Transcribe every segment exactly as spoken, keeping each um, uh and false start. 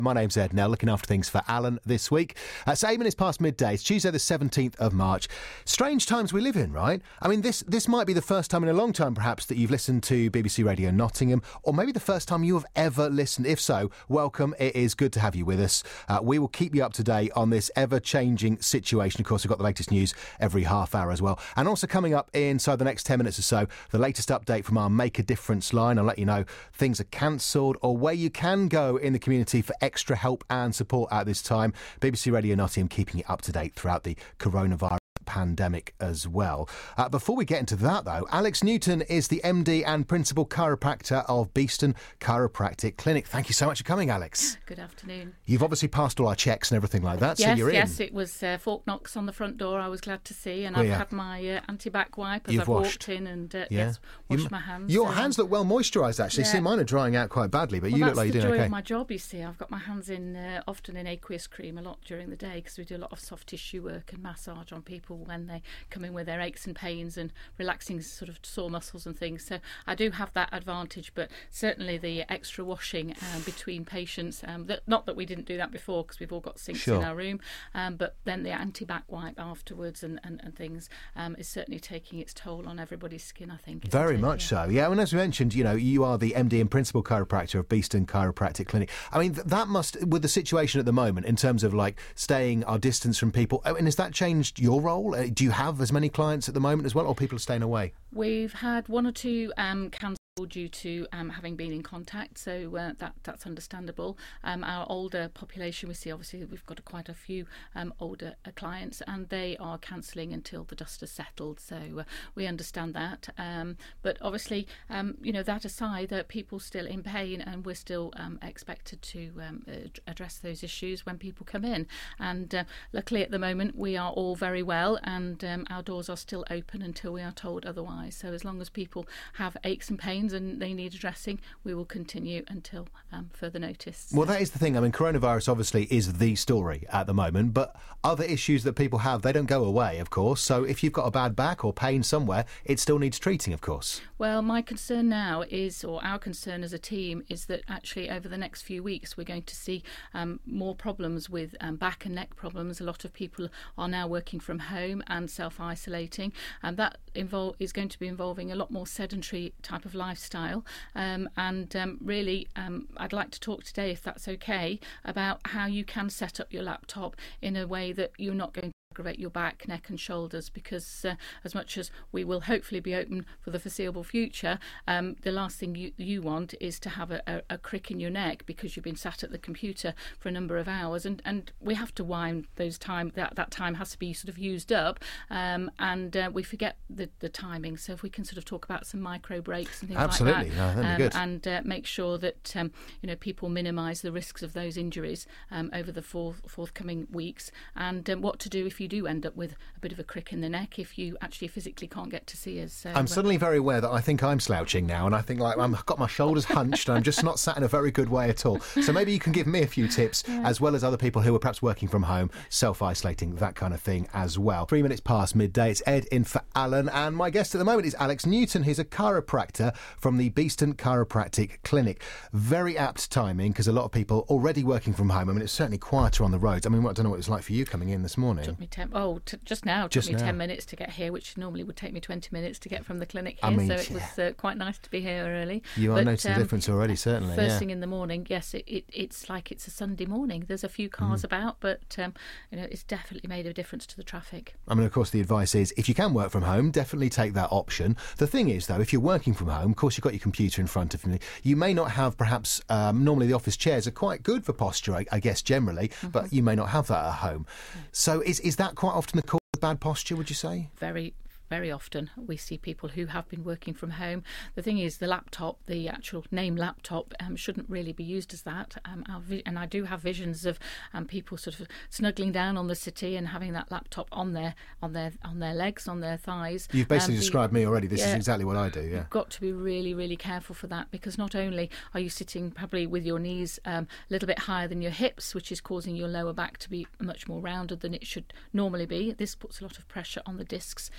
My name's Ed Nell, looking after things for Alan this week. Uh, it's eight minutes past midday. It's Tuesday the seventeenth of March. Strange times we live in, right? I mean, this this might be the first time in a long time, perhaps, that you've listened to B B C Radio Nottingham, or maybe the first time you have ever listened. If so, welcome. It is good to have you with us. Uh, we will keep you up to date on this ever-changing situation. Of course, we've got the latest news every half hour as well. And also coming up inside the next ten minutes or so, the latest update from our Make a Difference line. I'll let you know things are cancelled or where you can go in the community for extra help and support at this time. B B C Radio Nottingham keeping you up to date throughout the coronavirus pandemic as well. Uh, before we get into that, though, Alex Newton is the M D and Principal Chiropractor of Beeston Chiropractic Clinic. Thank you so much for coming, Alex. Good afternoon. You've obviously passed all our checks and everything like that, yes, so you're in. Yes, it was uh, fork knocks on the front door, I was glad to see, and oh, I've yeah. had my uh, anti-back wipe as You've I've washed. walked in and uh, yeah. yes, washed you, my hands. Your um, hands look well moisturised, actually. Yeah. See, mine are drying out quite badly, but well, you look like you're doing okay. That's the joy of my job, you see. I've got my hands in uh, often in aqueous cream a lot during the day because we do a lot of soft tissue work and massage on people when they come in with their aches and pains and relaxing sort of sore muscles and things. So I do have that advantage, but certainly the extra washing um, between patients, um, that, not that we didn't do that before because we've all got sinks sure. in our room, um, but then the anti-back wipe afterwards and, and, and things um, is certainly taking its toll on everybody's skin, I think. Very much yeah. so, yeah. And as we mentioned, you know, you are the M D and Principal Chiropractor of Beeston Chiropractic Clinic. I mean, th- that must, with the situation at the moment, in terms of like staying our distance from people, I mean, has that changed your role? Uh, do you have as many clients at the moment as well, or people are staying away? We've had one or two um, cancelled due to um, having been in contact, so uh, that that's understandable. Um, our older population, we see obviously we've got quite a few um, older uh, clients, and they are cancelling until the dust has settled. So uh, we understand that. Um, but obviously, um, you know, that aside, that uh, people still in pain, and we're still um, expected to um, uh, address those issues when people come in. And uh, luckily, at the moment, we are all very well, and um, our doors are still open until we are told otherwise. So as long as people have aches and pains and they need addressing, we will continue until um, further notice. Well, that is the thing. I mean, coronavirus obviously is the story at the moment, but other issues that people have, they don't go away, of course. So if you've got a bad back or pain somewhere, it still needs treating, of course. Well, my concern now is, or our concern as a team, is that actually over the next few weeks we're going to see um, more problems with um, back and neck problems. A lot of people are now working from home and self-isolating, and that involve, is going to be involving a lot more sedentary type of lifestyle. Um, and um, really, um, I'd like to talk today, if that's okay, about how you can set up your laptop in a way that you're not going to aggravate your back, neck and shoulders, because uh, as much as we will hopefully be open for the foreseeable future, um, the last thing you, you want is to have a, a, a crick in your neck because you've been sat at the computer for a number of hours, and, and we have to wind those time, that, that time has to be sort of used up, um, and uh, we forget the, the timing. So if we can sort of talk about some micro breaks and things Absolutely. like that, no, that'd be good. um, and uh, make sure that um, you know, people minimise the risks of those injuries um, over the forth, forthcoming weeks, and um, what to do if you do end up with a bit of a crick in the neck if you actually physically can't get to see us. So, I'm suddenly very aware that I think I'm slouching now, and I think like I'm, I've got my shoulders hunched and I'm just not sat in a very good way at all. So maybe you can give me a few tips, yeah. as well as other people who are perhaps working from home, self-isolating, that kind of thing as well. Three minutes past midday. It's Ed in for Alan, and my guest at the moment is Alex Newton. He's a chiropractor from the Beeston Chiropractic Clinic. Very apt timing because a lot of people already working from home. I mean, it's certainly quieter on the roads. I mean, I don't know what it was like for you coming in this morning. Took me ten, oh, t- just now. It just took me now. ten minutes to get here, which normally would take me twenty minutes to get from the clinic here. I mean, so it yeah. was uh, quite nice to be here early. You are but, noticing um, the difference already, certainly. First yeah. thing in the morning, yes, it, it, it's like it's a Sunday morning. There's a few cars mm. about, but um, you know, it's definitely made a difference to the traffic. I mean, of course, the advice is if you can work from home, definitely take that option. The thing is, though, if you're working from home, of course, you've got your computer in front of you. You may not have, perhaps, um, normally the office chairs are quite good for posture, I, I guess, generally, mm-hmm. but you may not have that at home. Mm. So is is that quite often the cause of bad posture, would you say? Very Very often we see people who have been working from home. The thing is, the laptop, the actual name laptop, um, shouldn't really be used as that. Um, our vi- and I do have visions of um, people sort of snuggling down on the city and having that laptop on their on their on their legs, on their thighs. You've basically um, the, described me already. This yeah, is exactly what I do. Yeah, you've got to be really, really careful for that, because not only are you sitting probably with your knees um, a little bit higher than your hips, which is causing your lower back to be much more rounded than it should normally be. This puts a lot of pressure on the discs in the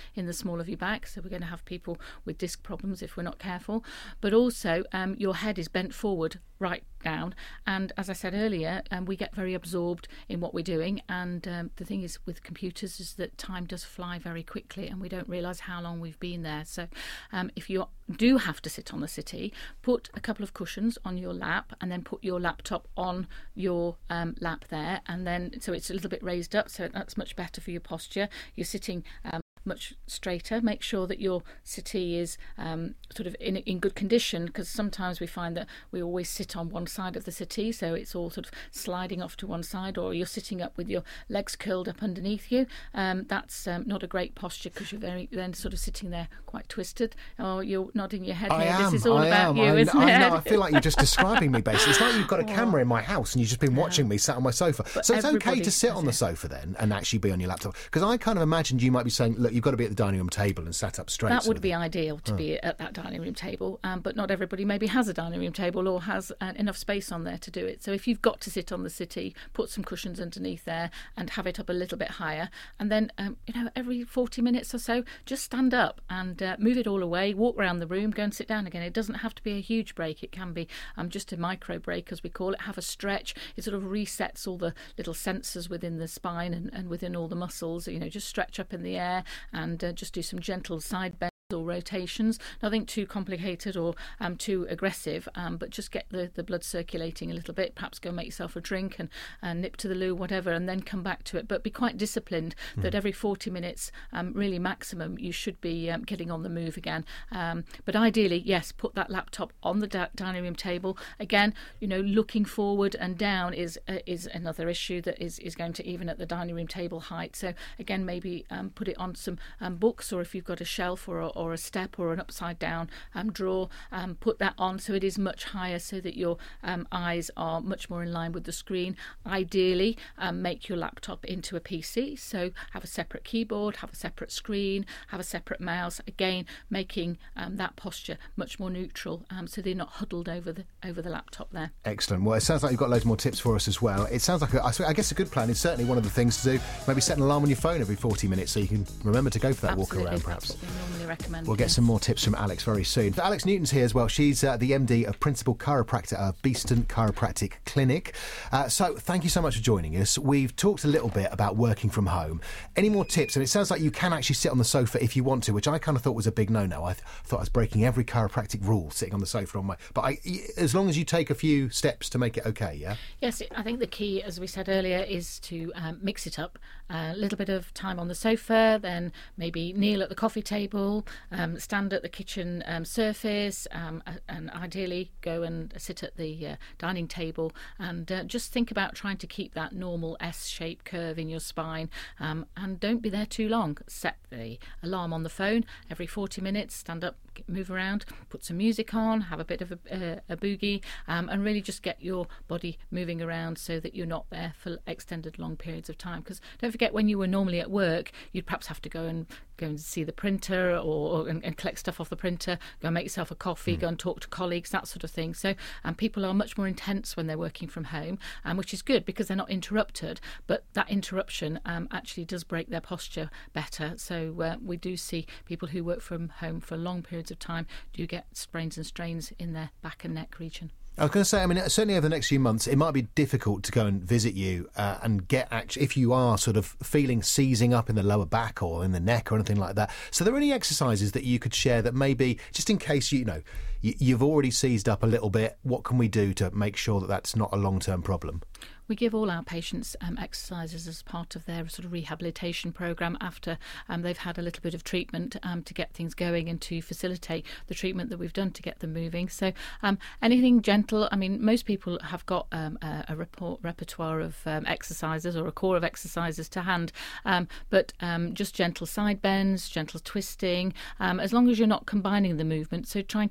small of your back, so we're going to have people with disc problems if we're not careful. But also, um, your head is bent forward, right down, and as I said earlier, um, we get very absorbed in what we're doing, and um, the thing is with computers is that time does fly very quickly and we don't realise how long we've been there. So um, if you do have to sit on the settee, put a couple of cushions on your lap and then put your laptop on your um, lap there, and then so it's a little bit raised up, so that's much better for your posture. You're sitting um, much straighter. Make sure that your settee is um, sort of in, in good condition, because sometimes we find that we always sit on one side of the settee, so it's all sort of sliding off to one side, or you're sitting up with your legs curled up underneath you. Um, that's um, not a great posture, because you're very then sort of sitting there quite twisted, or you're nodding your head I here. Am, this is all I about am. you, I, isn't I, it? know, I feel like you're just describing me, basically. It's like you've got a camera in my house and you've just been watching me sat on my sofa. But so it's okay everybody to sit does on the it. sofa then and actually be on your laptop, because I kind of imagined you might be saying, look, you've got to be at the dining room table and sat up straight. That sort would of be thing. ideal to Oh. be at that dining room table, um, but not everybody maybe has a dining room table or has uh, enough space on there to do it. So if you've got to sit on the settee, put some cushions underneath there and have it up a little bit higher, and then um, you know, every forty minutes or so, just stand up and uh, move it all away, walk around the room, go and sit down again. It doesn't have to be a huge break. It can be um, just a micro break, as we call it. Have a stretch. It sort of resets all the little sensors within the spine and, and within all the muscles. You know, just stretch up in the air and uh, just do some gentle side bends or rotations, nothing too complicated or um, too aggressive, um, but just get the, the blood circulating a little bit. Perhaps go make yourself a drink and uh, nip to the loo, whatever, and then come back to it. But be quite disciplined mm. that every forty minutes, um, really maximum, you should be um, getting on the move again. Um, but ideally, yes, put that laptop on the da- dining room table. Again, you know, looking forward and down is uh, is another issue that is, is going to even at the dining room table height. So again, maybe um, put it on some um, books, or if you've got a shelf or a, or a step or an upside down um, drawer, um, put that on so it is much higher, so that your um, eyes are much more in line with the screen. Ideally, um, make your laptop into a P C, so have a separate keyboard, have a separate screen, have a separate mouse, again making um, that posture much more neutral, um, so they're not huddled over the over the laptop there. Excellent. Well, it sounds like you've got loads more tips for us as well. It sounds like, a, I guess a good plan is certainly one of the things to do, maybe set an alarm on your phone every forty minutes so you can remember to go for that Absolutely. walk around, perhaps. That's what we normally recommend. We'll get some more tips from Alex very soon. Alex Newton's here as well. She's uh, the M D of Principal Chiropractor at Beeston Chiropractic Clinic. Uh, so thank you so much for joining us. We've talked a little bit about working from home. Any more tips? And it sounds like you can actually sit on the sofa if you want to, which I kind of thought was a big no-no. I th- thought I was breaking every chiropractic rule sitting on the sofa on my... But I, as long as you take a few steps to make it okay, yeah? Yes, I think the key, as we said earlier, is to um, mix it up. A little bit of time on the sofa, then maybe kneel at the coffee table, um, stand at the kitchen um, surface, um, and ideally go and sit at the uh, dining table, and uh, just think about trying to keep that normal S-shaped curve in your spine, um, and don't be there too long. Set the alarm on the phone every forty minutes, stand up, move around, put some music on, have a bit of a, uh, a boogie, um, and really just get your body moving around so that you're not there for extended long periods of time. Because don't forget, when you were normally at work, you'd perhaps have to go and go and see the printer, or, or and, and collect stuff off the printer, go and make yourself a coffee, mm. go and talk to colleagues, that sort of thing. So um, people are much more intense when they're working from home, um, which is good because they're not interrupted, but that interruption um, actually does break their posture better. So uh, we do see people who work from home for long periods of time do get sprains and strains in their back and neck region. I was going to say, I mean, certainly over the next few months, it might be difficult to go and visit you uh, and get, actually, if you are sort of feeling seizing up in the lower back or in the neck or anything like that. So are there any exercises that you could share that maybe, just in case, you know, you, you've already seized up a little bit, what can we do to make sure that that's not a long-term problem? We give all our patients um, exercises as part of their sort of rehabilitation programme after um, they've had a little bit of treatment um, to get things going and to facilitate the treatment that we've done to get them moving. So um, anything gentle. I mean, most people have got um, a, a report, repertoire of um, exercises or a core of exercises to hand, um, but um, just gentle side bends, gentle twisting, um, as long as you're not combining the movement. So try and keep the movement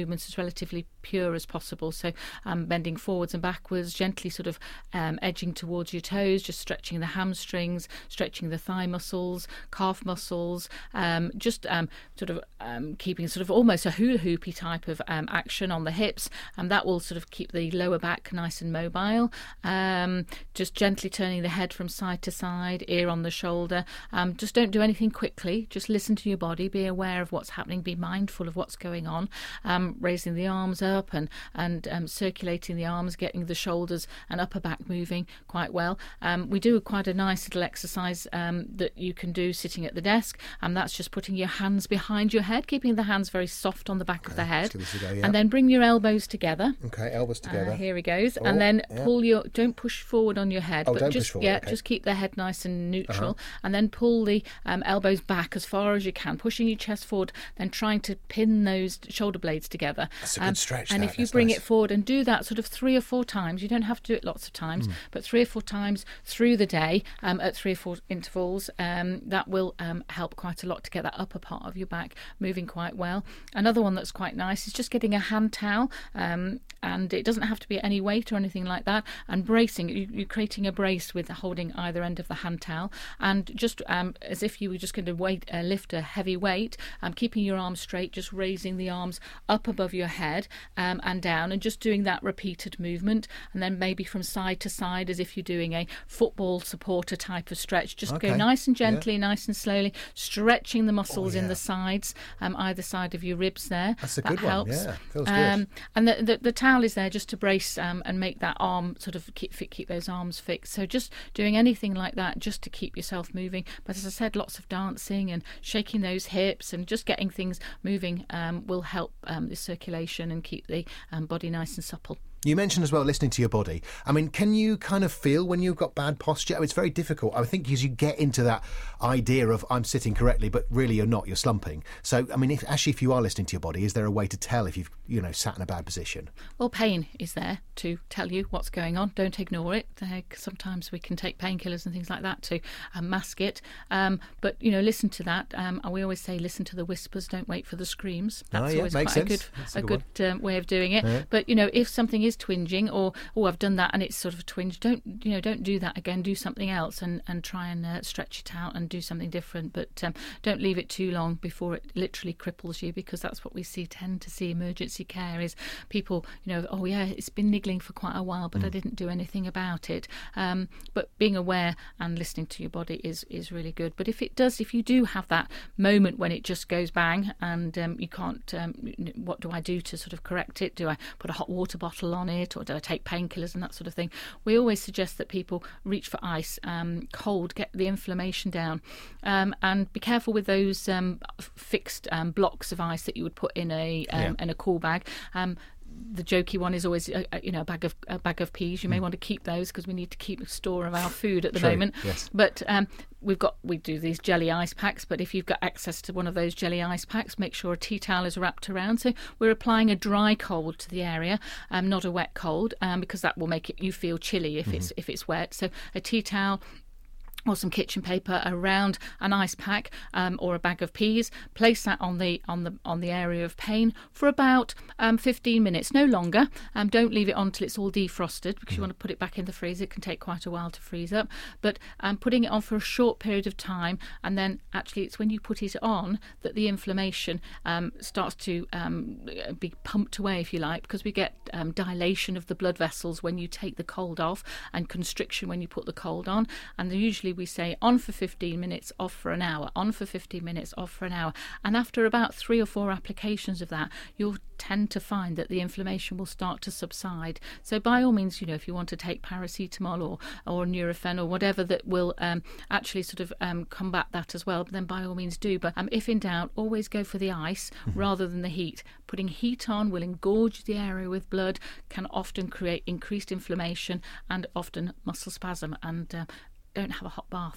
movements as relatively pure as possible. So um, bending forwards and backwards, gently sort of um, edging towards your toes, just stretching the hamstrings, stretching the thigh muscles, calf muscles, um, just um, sort of um, keeping sort of almost a hula hoopy type of um, action on the hips, and that will sort of keep the lower back nice and mobile. Um, just gently turning the head from side to side, ear on the shoulder. Um, just don't do anything quickly. Just listen to your body, be aware of what's happening, be mindful of what's going on. Um, raising the arms up and and um, circulating the arms, getting the shoulders and upper back moving quite well. Um, we do quite a nice little exercise um, that you can do sitting at the desk, and that's just putting your hands behind your head, keeping the hands very soft on the back okay, of the head, go, yeah. and then bring your elbows together. Okay, elbows together. Uh, here he goes, oh, and then yeah. pull your. Don't push forward on your head, oh, but don't just push forward. yeah, okay. just keep the head nice and neutral, uh-huh. and then pull the um, elbows back as far as you can, pushing your chest forward, then trying to pin those shoulder blades together. That's a good um, stretch. And that. if you That's bring nice. it forward and do that sort of three or four times, you don't have to do it lots of times, mm. but three or four times through the day um, at three or four intervals, um, that will um, help quite a lot to get that upper part of your back moving quite well. Another one that's quite nice is just getting a hand towel, um, and it doesn't have to be any weight or anything like that, and bracing. You, you're creating a brace with holding either end of the hand towel, and just um, as if you were just going to weight, uh, lift a heavy weight, um, keeping your arms straight, just raising the arms up above your head um, and down, and just doing that repeated movement, and then maybe from side to side as if you're doing a football supporter type of stretch. Just okay. go nice and gently, yeah. nice and slowly, stretching the muscles oh, yeah. in the sides, um, either side of your ribs there. That's a that good helps. one, yeah, feels um, good. And the, the, the towel is there just to brace um, and make that arm sort of keep keep those arms fixed. So just doing anything like that just to keep yourself moving. But as I said, lots of dancing and shaking those hips and just getting things moving um, will help um, the circulation and keep the um, body nice and supple. You mentioned as well listening to your body. I mean, can you kind of feel when you've got bad posture? I mean, it's very difficult. I think as you get into that idea of I'm sitting correctly, but really you're not, you're slumping. So, I mean, if, actually, if you are listening to your body, is there a way to tell if you've, you know, sat in a bad position? Well, pain is there to tell you what's going on. Don't ignore it. Sometimes we can take painkillers and things like that to um, mask it. Um, but, you know, listen to that. Um, and we always say listen to the whispers, don't wait for the screams. That's oh, yeah, always makes quite sense. a That's good, a a good, good um, way of doing it. Yeah. But, you know, if something is twinging or oh I've done that and it's sort of twinged, don't you know don't do that again. Do something else and and try and uh, stretch it out and do something different, but um, don't leave it too long before it literally cripples you, because that's what we see tend to see emergency care is people, you know, oh yeah, it's been niggling for quite a while but mm. I didn't do anything about it. Um, but being aware and listening to your body is is really good. But if it does, if you do have that moment when it just goes bang and um, you can't um, what do I do to sort of correct it? Do I put a hot water bottle on it, or do I take painkillers and that sort of thing? We always suggest that people reach for ice, um, cold, get the inflammation down, um, and be careful with those um, fixed um, blocks of ice that you would put in a um, yeah. in a cool bag. Um, the jokey one is always, uh, you know, a bag of a bag of peas. You may mm. want to keep those because we need to keep a store of our food at the True. moment. Yes. But um, we've got we do these jelly ice packs. But if you've got access to one of those jelly ice packs, make sure a tea towel is wrapped around. So we're applying a dry cold to the area, um, not a wet cold, um, because that will make it you feel chilly if mm-hmm. it's if it's wet. So a tea towel or some kitchen paper around an ice pack um, or a bag of peas. Place that on the on the on the area of pain for about um, fifteen minutes, no longer. Um, don't leave it on till it's all defrosted, because mm. you want to put it back in the freezer. It can take quite a while to freeze up. But um, putting it on for a short period of time, and then actually it's when you put it on that the inflammation um, starts to um, be pumped away, if you like, because we get um, dilation of the blood vessels when you take the cold off, and constriction when you put the cold on. And usually we say on for fifteen minutes, off for an hour, on for fifteen minutes, off for an hour. And after about three or four applications of that, you'll tend to find that the inflammation will start to subside. So by all means, you know, if you want to take paracetamol or, or Nurofen or whatever that will um, actually sort of um, combat that as well, then by all means do. But um, if in doubt, always go for the ice mm-hmm. rather than the heat. Putting heat on will engorge the area with blood, can often create increased inflammation and often muscle spasm. And uh, don't have a hot bath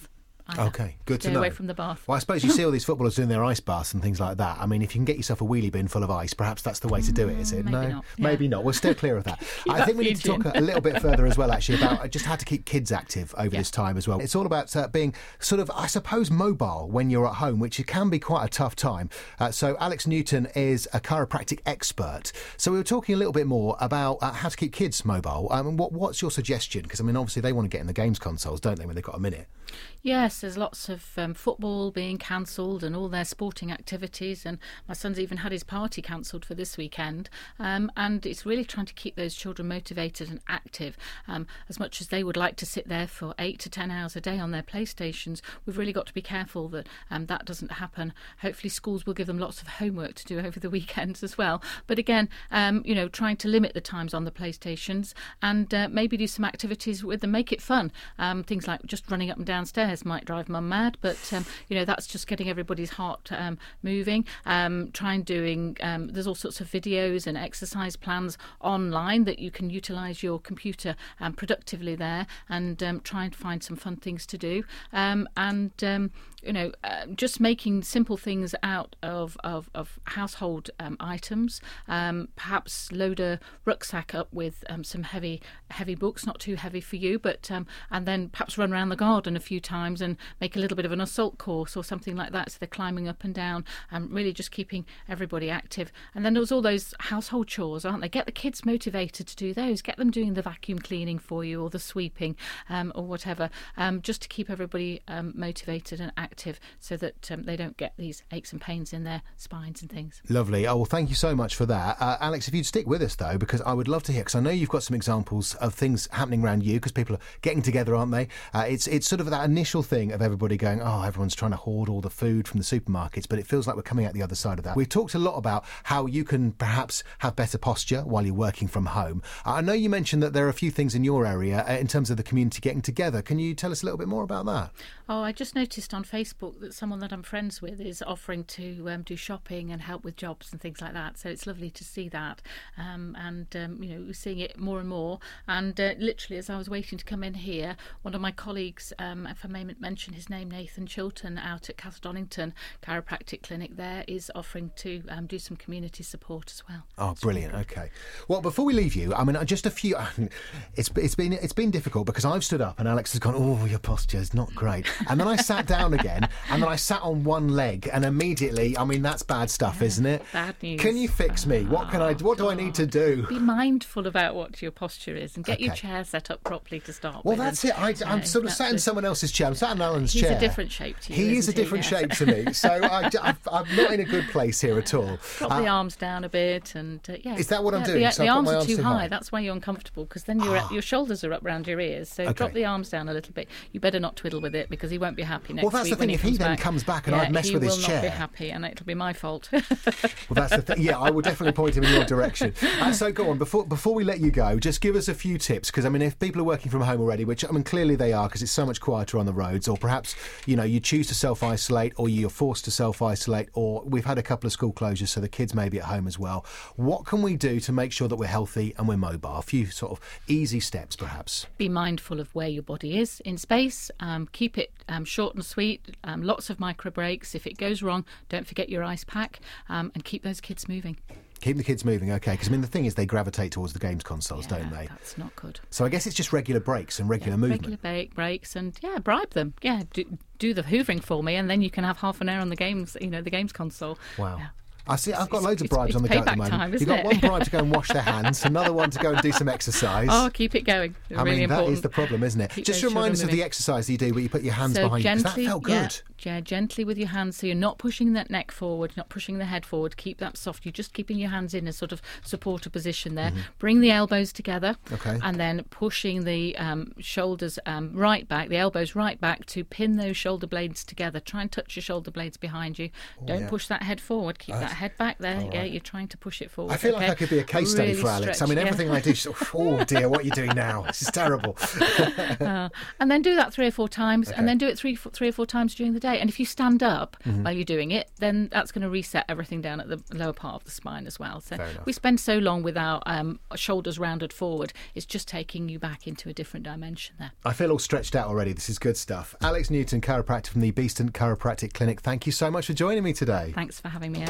either. Okay, good Stay to know. away from the bath. Well, I suppose you see all these footballers doing their ice baths and things like that. I mean, if you can get yourself a wheelie bin full of ice, perhaps that's the way to do it, is it? Maybe no, not. maybe Yeah. not. We'll steer clear of that. I that think we need to talk Fujian. a little bit further as well, actually, about just how to keep kids active over Yeah. this time as well. It's all about uh, being sort of, I suppose, mobile when you're at home, which can be quite a tough time. Uh, so Alex Newton is a chiropractic expert. So we were talking a little bit more about uh, how to keep kids mobile. Um, what, what's your suggestion? Because, I mean, obviously they want to get in the games consoles, don't they, when they've got a minute? Yes, there's lots of um, football being cancelled and all their sporting activities, and my son's even had his party cancelled for this weekend, um, and it's really trying to keep those children motivated and active. Um, as much as they would like to sit there for eight to ten hours a day on their PlayStations, we've really got to be careful that um, that doesn't happen. Hopefully schools will give them lots of homework to do over the weekends as well, but again, um, you know, trying to limit the times on the PlayStations and uh, maybe do some activities with them, make it fun. Um, things like just running up and downstairs might drive mum mad, but um, you know, that's just getting everybody's heart um, moving. Um, try and doing um, there's all sorts of videos and exercise plans online that you can utilise your computer um, productively there, and um, try and find some fun things to do. Um, and um, you know, uh, just making simple things out of of, of household um, items. Um, perhaps load a rucksack up with um, some heavy heavy books, not too heavy for you, but um, and then perhaps run around the garden a few times and make a little bit of an assault course or something like that, so they're climbing up and down and really just keeping everybody active. And then there's all those household chores, aren't they? Get the kids motivated to do those, get them doing the vacuum cleaning for you or the sweeping um, or whatever, um, just to keep everybody um, motivated and active so that um, they don't get these aches and pains in their spines and things. Lovely. Oh, well, thank you so much for that. Uh, Alex, if you'd stick with us, though, because I would love to hear, because I know you've got some examples of things happening around you, because people are getting together, aren't they? Uh, it's, it's sort of that initial thing of everybody going, oh, everyone's trying to hoard all the food from the supermarkets, but it feels like we're coming out the other side of that. We've talked a lot about how you can perhaps have better posture while you're working from home. I know you mentioned that there are a few things in your area uh, in terms of the community getting together. Can you tell us a little bit more about that? Oh, I just noticed on Facebook that someone that I'm friends with is offering to um, do shopping and help with jobs and things like that. So it's lovely to see that. Um, and, um, you know, we're seeing it more and more. And uh, literally, as I was waiting to come in here, one of my colleagues, um, if I may mention his name, Nathan Chilton, out at Castle Donington Chiropractic Clinic there, is offering to um, do some community support as well. Oh, That's brilliant. really good. Okay. Well, before we leave you, I mean, just a few. It's it's been it's been difficult because I've stood up and Alex has gone, oh, your posture is not great, and then I sat down again, and then I sat on one leg, and immediately, I mean, that's bad stuff, Yeah, isn't it? bad news. Can you fix me? What can I? What do I need to do? Be mindful about what your posture is and get your Okay. chair set up properly to start Well, with. that's and, it. I, you I'm know, sort of that's sat in the- someone else's chair. I'm sat in Alan's He's chair. a different shape to you. He is a isn't he? different Yes. shape to me, so I, I've, I'm not in a good place here at all. Drop Uh, the arms down a bit, and uh, yeah. Is that what I'm Yeah, doing? The, So the I've got arms my are arms too too high. high? That's why you're uncomfortable, because then your your shoulders are up round your ears. So Okay. drop the arms down a little bit. You better not twiddle with it, because he won't be happy next Well, that's week the when thing. he If he comes then back. comes back and yeah, I've messed he with his will not chair. be happy, and it'll be my fault. Well, that's the thing. Yeah, I will definitely point him in your direction. Uh, so go on. Before before we let you go, just give us a few tips, because I mean, if people are working from home already, which I mean clearly they are, because it's so much quieter on the roads, or perhaps you know you choose to self isolate, or you're forced to self isolate, or we've had a couple of school closures, so the kids may be at home as well. What can we do to make sure that we're healthy and we're mobile? A few sort of easy steps, perhaps. Be mindful of where your body is in space. Um, keep it um, short and sweet. Um, lots of micro breaks. If it goes wrong, don't forget your ice pack, um, and keep those kids moving. Keep the kids moving, okay? Because I mean, the thing is, they gravitate towards the games consoles, Yeah, don't they? That's not good. So I guess it's just regular breaks and regular Yeah, movement. regular break, breaks, and yeah, bribe them. Yeah, do, do the hoovering for me, and then you can have half an hour on the games. You know, the games console. Wow. Yeah. I see. I've got It's- loads of it's- bribes it's on the go at the payback moment. time, You've isn't got it? one bribe to go and wash their hands, another one to go and do some exercise. Oh, keep it going. I really mean, important. that is the problem, isn't it? Keep Just those remind us children of the moving. exercise you do where you put your hands So behind you, 'cause gently, that felt yeah, good. yeah, gently with your hands, so you're not pushing that neck forward, not pushing the head forward. Keep that soft. You're just keeping your hands in a sort of supporter position there. Mm-hmm. Bring the elbows together, Okay. and then pushing the um, shoulders um, right back, the elbows right back to pin those shoulder blades together. Try and touch your shoulder blades behind you. Don't yeah. push that head forward. Keep That's that head back there. All yeah, right. you're trying to push it forward. I feel okay? like I could be a case study Really for Alex. stretch, I mean, yeah. everything I do, she's, oh dear, what are you doing now? This is terrible. uh, and then do that three or four times, Okay. and then do it three, four, three or four times during the day. And if you stand up Mm-hmm. while you're doing it, then that's going to reset everything down at the lower part of the spine as well. So Fair enough. we spend so long with our um, shoulders rounded forward, it's just taking you back into a different dimension there. I feel all stretched out already. This is good stuff. Alex Newton, chiropractor from the Beeston Chiropractic Clinic. Thank you so much for joining me today. Thanks for having me, Ed.